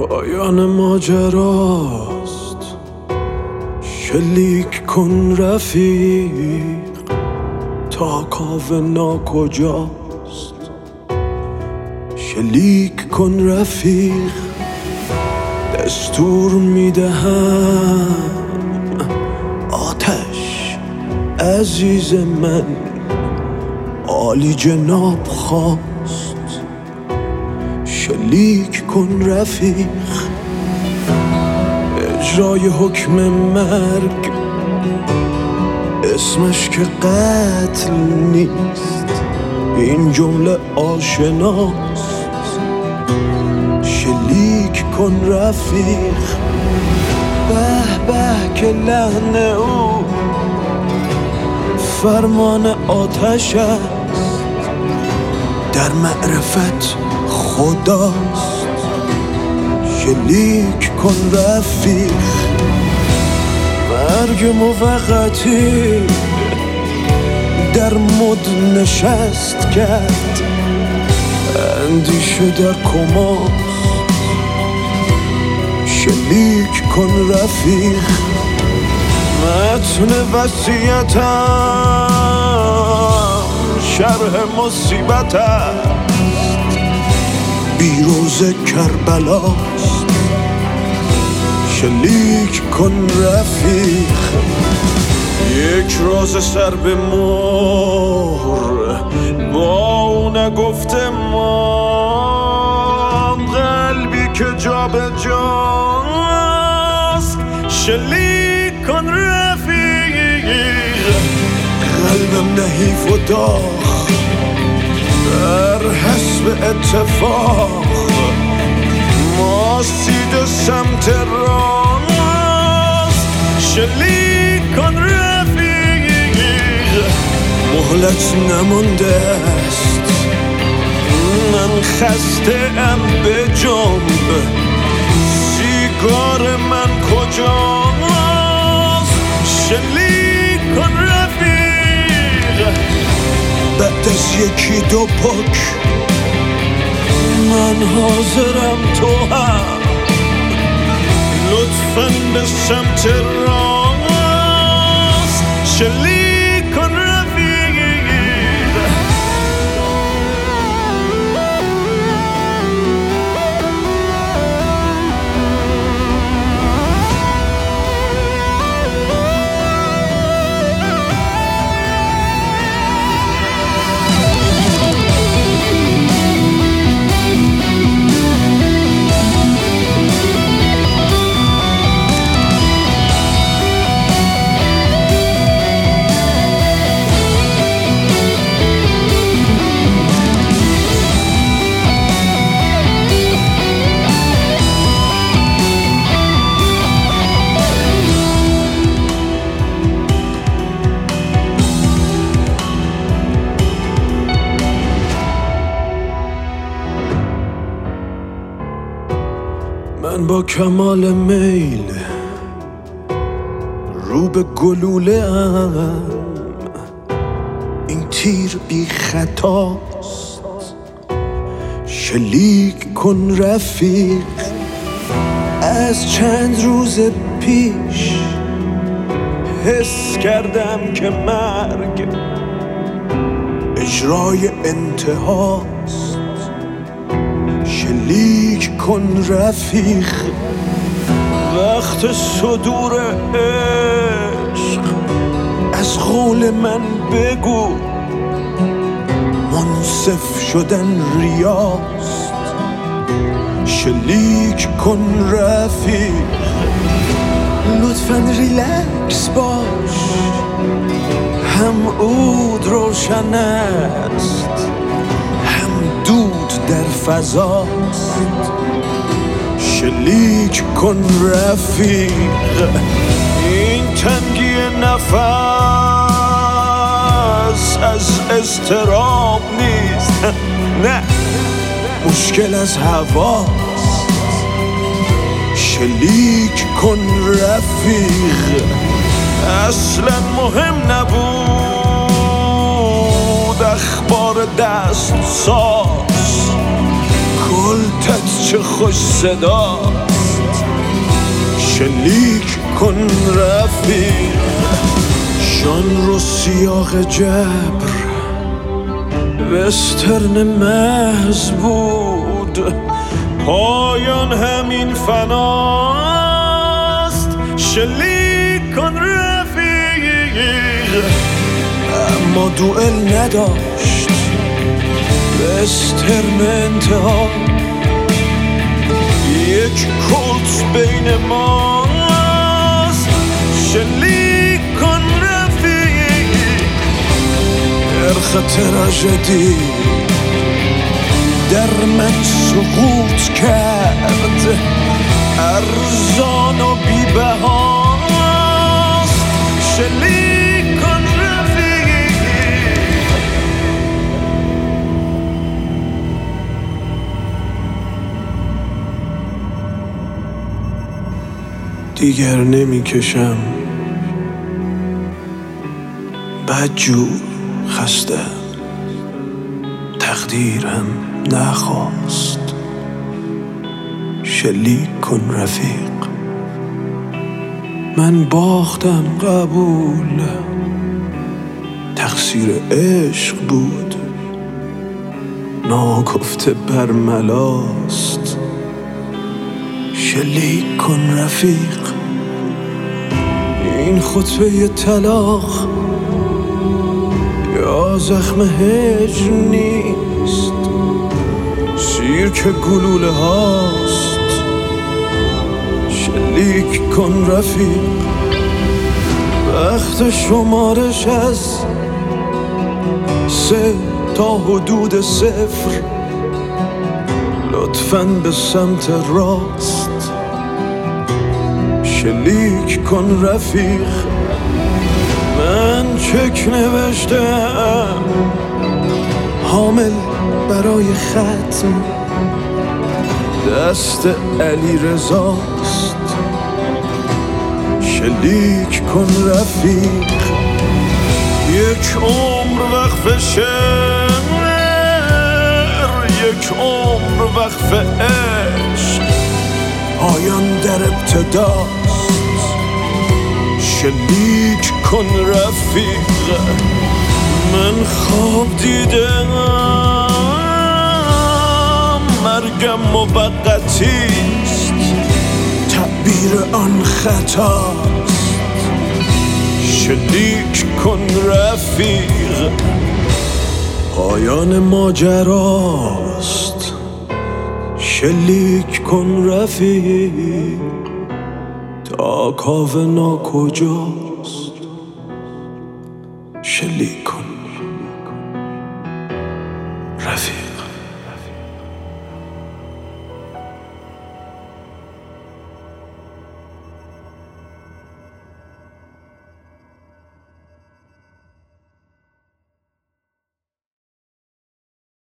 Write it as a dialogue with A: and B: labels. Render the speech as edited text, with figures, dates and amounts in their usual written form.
A: پایان ماجراست، شلیک کن رفیق تا کاوه ناکجاست. شلیک کن رفیق، دستور میدهم آتش عزیز من عالی جناب خواست. شلیک کن رفیق، اجرای حکم مرگ اسمش که قتل نیست، این جمله آشناست. شلیک کن رفیق، به به که لحن او فرمان آتش است، در معرفت خداست. شلیک کن رفیق، مرگ موقتی در مد نشست کرد، اندیشه در کماست. شلیک کن رفیق، متن وصیتم شرح مصیبت است، بیروز کربلاست. شلیک کن رفیق، یک راز سر به مهر با او نگفته ما، قلبی که جا به جاست. شلیک کن رفیق، قلبم نحیف و داغ در حسب اتفاق، ما سید سمت راست. شلیک کن رفیق، مهلت نمانده است، من خسته ام به جنب، سیگار من کجاست. شلیک کن رفیق، بعد از یکی دو پک من حاضرم، تو هم لطفاً به سمت راست. شلیک کن رفیق. من با کمال میل رو به گلوله ام، این تیر بی خطاست. شلیک کن رفیق، از چند روز پیش حس کردم که مرگ اجرای انتهاست. شلیک کن رفیق، وقت صدور عشق از قول من بگو، منصف شدن ریاست. شلیک کن رفیق، لطفاً ریلکس باش، هم عود روشن است، هم دود در فضاست. شلیک کن رفیق، این تنگی نفس از اضطراب نیست، نه مشکل از هواست. شلیک کن رفیق، اصلا مهم نبود اخبار دست ساز، کلتت چه خوش صداست. شلیک کن رفیق، شان رو سیاق جبر، وسترن محض بود، پایان همین فناست. شلیک کن رفیق، اما دوئل نداشت، وسترن انتها، یک کلت بین ماست. شلیک کن رفیق، نرخ تراژدی در من سقوط کرد، ارزان و بی‌بهاست. شلیک کن رفیق. دیگر نمیکشم، بدجور خسته، تقدیرم نخواست. شلیک کن رفیق، من باختم قبول، تقصیر عشق بود، ناگفته برملاست. شلیک کن رفیق، این خطبه طلاق یا زخم هجر نیست، سیرک گلوله هاست. شلیک کن رفیق، وقت شمارش از 3 تا حدود 0، لطفاً به سمت راست. شلیک کن رفیق، من چک نوشتم، حامل برای ختم، دست علی رضاست. شلیک کن رفیق، یک عمر وقف شعر، یک عمر وقف عشق، پایان در ابتداست. شلیک کن رفیق، من خواب دیدم، مرگم موقتیست، تعبیر آن خطاست. شلیک کن رفیق، پایان ماجراست. شلیک کن رفیق، تا کاوه ناکجاست. شلیک کن رفیق.